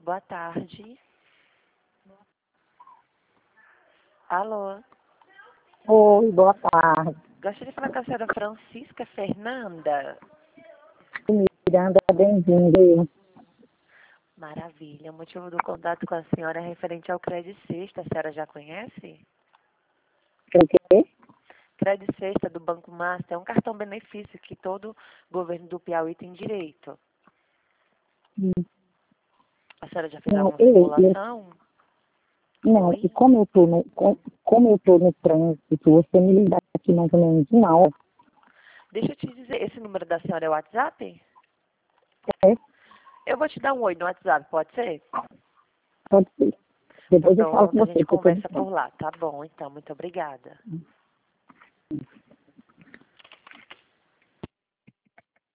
Boa tarde. Alô? Oi, boa tarde. Gostaria de falar com a senhora Francisca Fernanda. Miranda, bem-vindo. Maravilha. O motivo do contato com a senhora é referente ao Crédito Sexta. A senhora já conhece? O quê? Crédito Sexta do Banco Master é um cartão benefício que todo governo do Piauí tem direito. A senhora já fez Não, alguma simulação? não, Oi? e como eu tô no trânsito, você me ligar aqui mais ou menos uma hora, Deixa eu te dizer, esse número da senhora é o WhatsApp? é? Eu vou te dar um oi no WhatsApp, pode ser? Pode ser. Depois eu falo com Pronto, a você, gente porque eu tô no conversa por trânsito. lá. Tá bom, então. Muito obrigada.